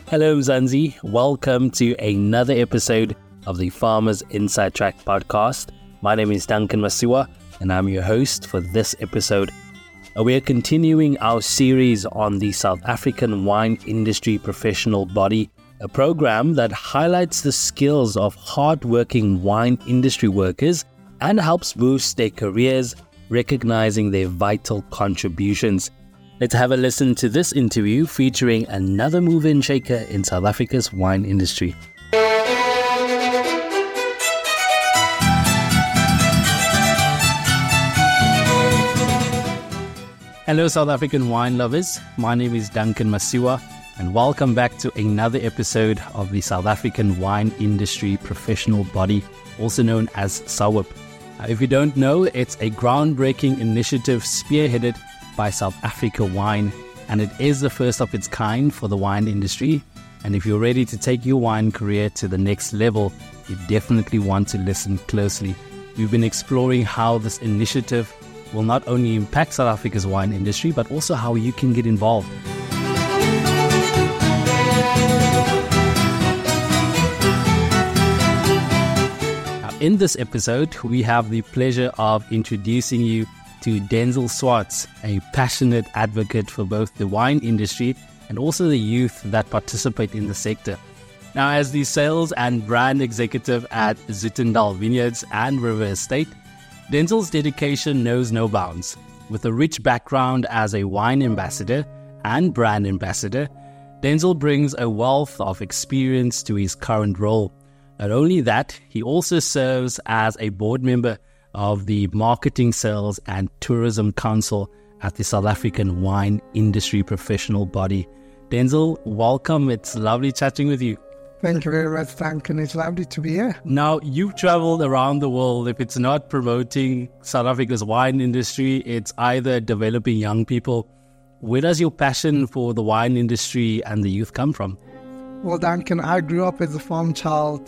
Hello Mzansi, welcome to another episode of the Farmers Inside Track podcast. My name is Duncan Masiwa and I'm your host for this episode. We are continuing our series on the South African wine industry professional body, a program that highlights the skills of hard-working wine industry workers and helps boost their careers, recognizing their vital contributions. Let's have a listen to this interview featuring another mover and shaker in South Africa's wine industry. Hello South African wine lovers, my name is Duncan Masiwa and welcome back to another episode of the South African wine industry professional body, also known as SAWIP. If you don't know, it's a groundbreaking initiative spearheaded by South Africa Wine, and it is the first of its kind for the wine industry. And if you're ready to take your wine career to the next level, you definitely want to listen closely. We've been exploring how this initiative will not only impact South Africa's wine industry, but also how you can get involved. In this episode, we have the pleasure of introducing you to Denzel Swartz, a passionate advocate for both the wine industry and also the youth that participate in the sector. Now, as the sales and brand executive at Zoetermeer Vineyards and River Estate, Denzel's dedication knows no bounds. With a rich background as a wine ambassador and brand ambassador, Denzel brings a wealth of experience to his current role. Not only that, he also serves as a board member of the Marketing, Sales and Tourism Council at the South African Wine Industry Professional Body. Denzel, welcome. It's lovely chatting with you. Thank you very much, Duncan. It's lovely to be here. Now, you've traveled around the world. If it's not promoting South Africa's wine industry, it's either developing young people. Where does your passion for the wine industry and the youth come from? Well, Duncan, I grew up as a farm child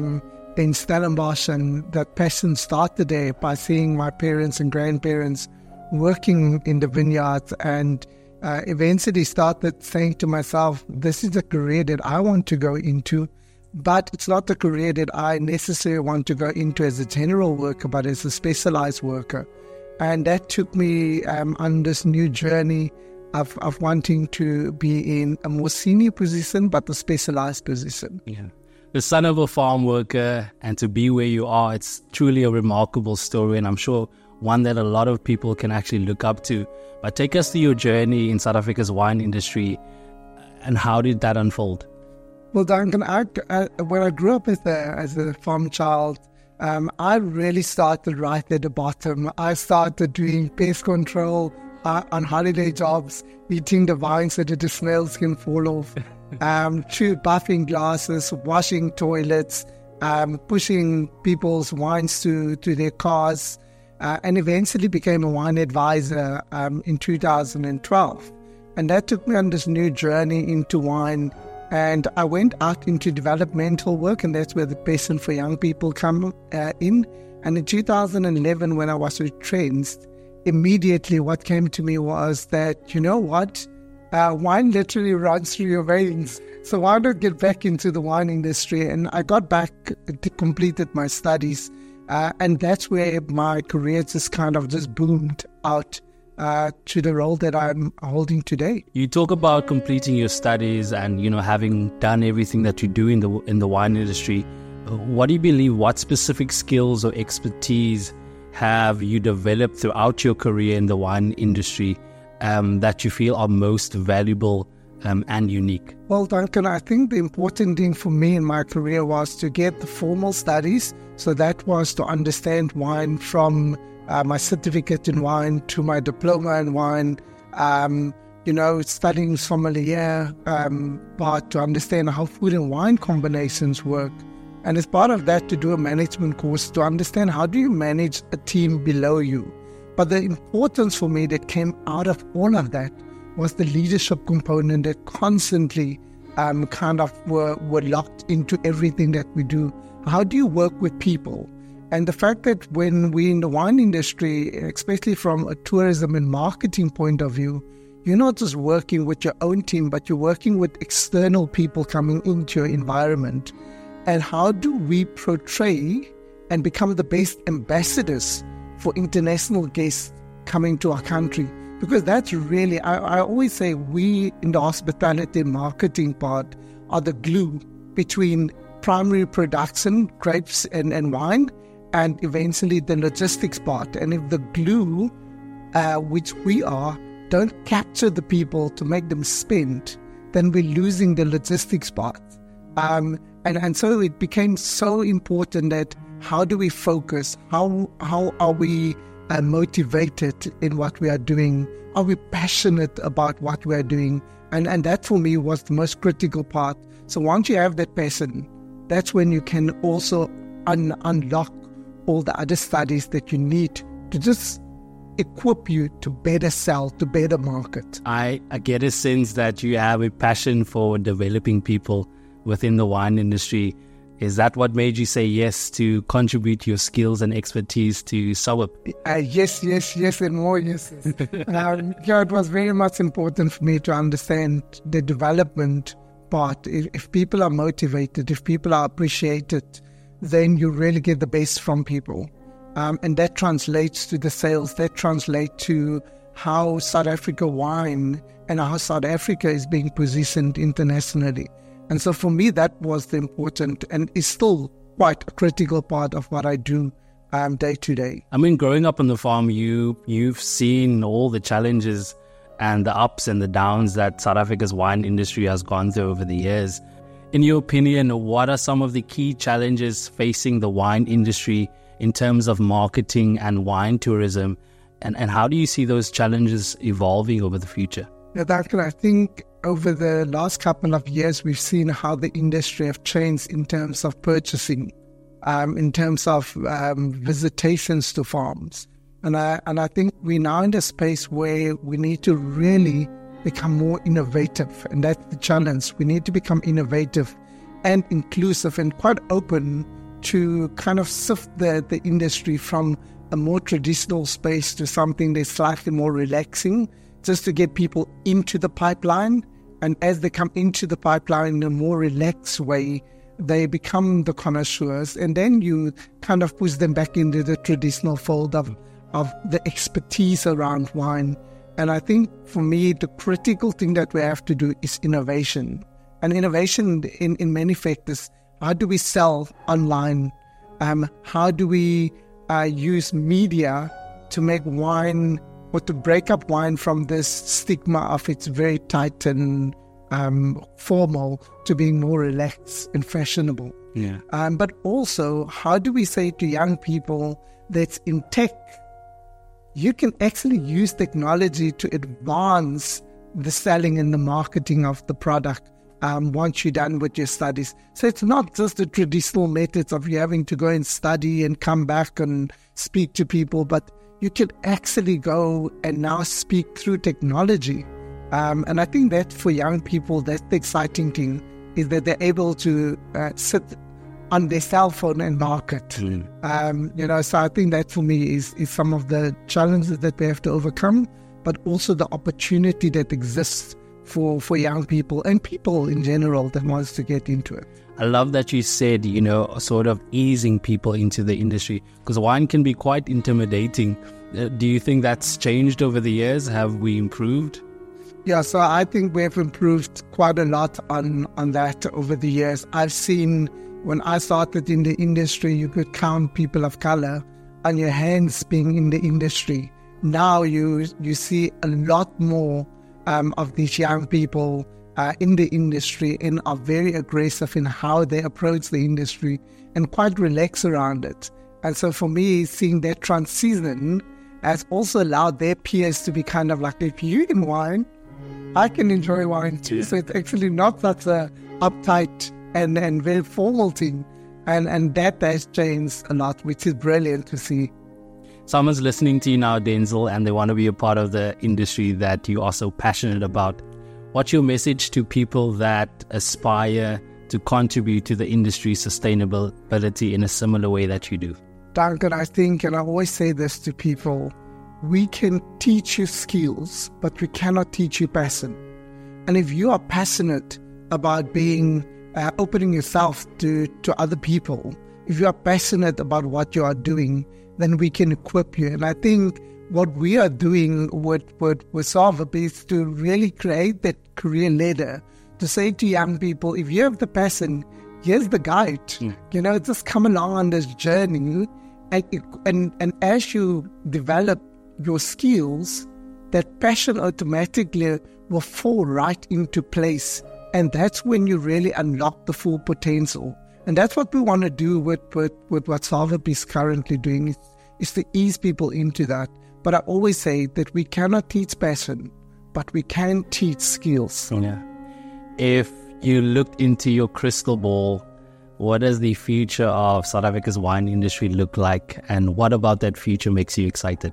in Stellenbosch, and that passion started there by seeing my parents and grandparents working in the vineyards, and eventually started saying to myself, this is a career that I want to go into, but it's not the career that I necessarily want to go into as a general worker, but as a specialized worker. And that took me on this new journey of wanting to be in a more senior position, but a specialized position. Yeah. The son of a farm worker and to be where you are, it's truly a remarkable story, and I'm sure one that a lot of people can actually look up to. But take us through your journey in South Africa's wine industry, and how did that unfold? Well, Duncan, when I grew up as a farm child, I really started right at the bottom. I started doing pest control on holiday jobs, eating the vines so that the smells can fall off. Buffing glasses, washing toilets, pushing people's wines to their cars, and eventually became a wine advisor in 2012. And that took me on this new journey into wine. And I went out into developmental work, and that's where the passion for young people come in. And in 2011, when I was retrenched, immediately what came to me was that, you know what? Wine literally runs through your veins. So why not get back into the wine industry? And I got back, completed my studies. And that's where my career just kind of just boomed out to the role that I'm holding today. You talk about completing your studies and, having done everything that you do in the wine industry. What do you believe, what specific skills or expertise have you developed throughout your career in the wine industry that you feel are most valuable and unique? Well, Duncan, I think the important thing for me in my career was to get the formal studies. So that was to understand wine from my certificate in wine to my diploma in wine, studying sommelier, but to understand how food and wine combinations work. And as part of that, to do a management course to understand how do you manage a team below you. But the importance for me that came out of all of that was the leadership component that constantly were locked into everything that we do. How do you work with people? And the fact that when we're in the wine industry, especially from a tourism and marketing point of view, you're not just working with your own team, but you're working with external people coming into your environment. And how do we portray and become the best ambassadors for international guests coming to our country? Because that's really, I always say, we in the hospitality marketing part are the glue between primary production, grapes and wine, and eventually the logistics part. And if the glue, which we are, don't capture the people to make them spend, then we're losing the logistics part. And so it became so important that how do we focus? How are we motivated in what we are doing? Are we passionate about what we are doing? And that for me was the most critical part. So once you have that passion, that's when you can also unlock all the other studies that you need to just equip you to better sell, to better market. I get a sense that you have a passion for developing people within the wine industry. Is that what made you say yes to contribute your skills and expertise to SOWIP? Yes, and more yeses. It was very much important for me to understand the development part. If people are motivated, if people are appreciated, then you really get the best from people. And that translates to the sales, that translates to how South Africa wine and how South Africa is being positioned internationally. And so for me, that was the important and is still quite a critical part of what I do day to day. I mean, growing up on the farm, you've seen all the challenges and the ups and the downs that South Africa's wine industry has gone through over the years. In your opinion, what are some of the key challenges facing the wine industry in terms of marketing and wine tourism? And how do you see those challenges evolving over the future? Yeah, Duncan, I think over the last couple of years, we've seen how the industry have changed in terms of purchasing, in terms of visitations to farms. And I think we're now in a space where we need to really become more innovative. And that's the challenge. We need to become innovative and inclusive and quite open to kind of sift the industry from a more traditional space to something that's slightly more relaxing, just to get people into the pipeline. And as they come into the pipeline in a more relaxed way, they become the connoisseurs. And then you kind of push them back into the traditional fold of the expertise around wine. And I think for me, the critical thing that we have to do is innovation. And innovation in many factors. How do we sell online? How do we use media to make wine or to break up wine from this stigma of it's very tight and formal to being more relaxed and fashionable? Yeah. But also, how do we say to young people that's in tech, you can actually use technology to advance the selling and the marketing of the product once you're done with your studies. So it's not just the traditional methods of you having to go and study and come back and speak to people, but you can actually go and now speak through technology. And I think that for young people, that's the exciting thing, is that they're able to sit on their cell phone and market. So I think that for me is some of the challenges that we have to overcome, but also the opportunity that exists for young people and people in general that wants to get into it. I love that you said, sort of easing people into the industry, because wine can be quite intimidating. Do you think that's changed over the years? Have we improved? Yeah, so I think we've improved quite a lot on that over the years. I've seen when I started in the industry, you could count people of color on your hands being in the industry. Now you see a lot more of these young people in the industry and are very aggressive in how they approach the industry and quite relaxed around it. And so for me, seeing that transition has also allowed their peers to be kind of like, if you can wine, I can enjoy wine too. So it's actually not such a uptight and very formal thing. And that has changed a lot, which is brilliant to see. Someone's listening to you now, Denzel, and they want to be a part of the industry that you are so passionate about. What's your message to people that aspire to contribute to the industry's sustainability in a similar way that you do? Duncan, I think, and I always say this to people, we can teach you skills, but we cannot teach you passion. And if you are passionate about being opening yourself to other people, if you are passionate about what you are doing, then we can equip you. And I think what we are doing with Sarvip is to really create that career ladder, to say to young people, if you have the passion, here's the guide. Just come along on this journey. And as you develop your skills, that passion automatically will fall right into place. And that's when you really unlock the full potential. And that's what we want to do with what Sarvip is currently doing, is to ease people into that. But I always say that we cannot teach passion, but we can teach skills. Yeah. If you looked into your crystal ball, what does the future of South Africa's wine industry look like? And what about that future makes you excited?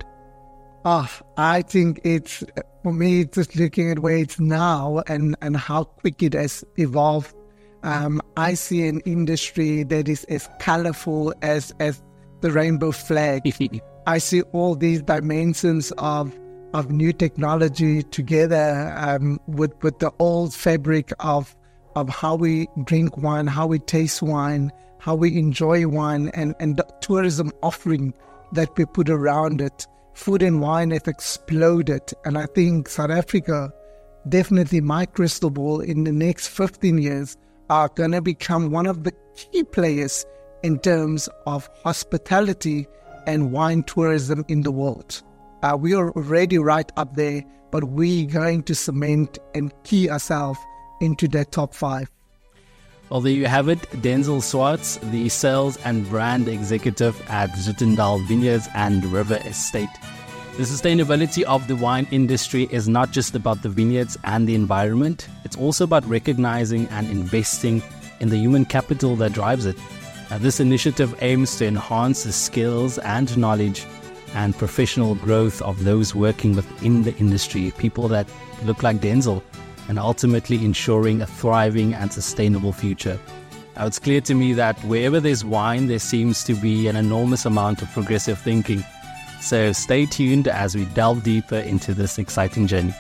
I think for me, just looking at where it's now and how quick it has evolved. I see an industry that is as colorful as the rainbow flag. I see all these dimensions of new technology together with the old fabric of how we drink wine, how we taste wine, how we enjoy wine, and the tourism offering that we put around it. Food and wine have exploded. And I think South Africa, definitely my crystal ball, in the next 15 years, are going to become one of the key players in terms of hospitality and wine tourism in the world. We are already right up there, but we're going to cement and key ourselves into that top 5. Well, there you have it. Denzel Swartz, the Sales and Brand Executive at Zoetermeer Vineyards and River Estate. The sustainability of the wine industry is not just about the vineyards and the environment. It's also about recognizing and investing in the human capital that drives it. This initiative aims to enhance the skills and knowledge and professional growth of those working within the industry, people that look like Denzel, and ultimately ensuring a thriving and sustainable future. Now, it's clear to me that wherever there's wine, there seems to be an enormous amount of progressive thinking. So stay tuned as we delve deeper into this exciting journey.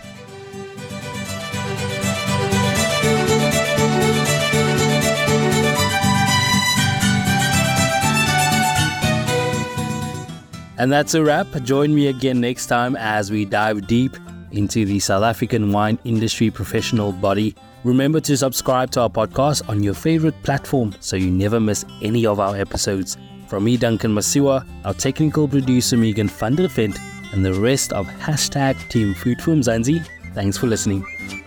And that's a wrap. Join me again next time as we dive deep into the South African wine industry professional body. Remember to subscribe to our podcast on your favorite platform so you never miss any of our episodes. From me, Duncan Masiwa, our technical producer, Megan van der Vent, and the rest of #Team Food for Mzansi, thanks for listening.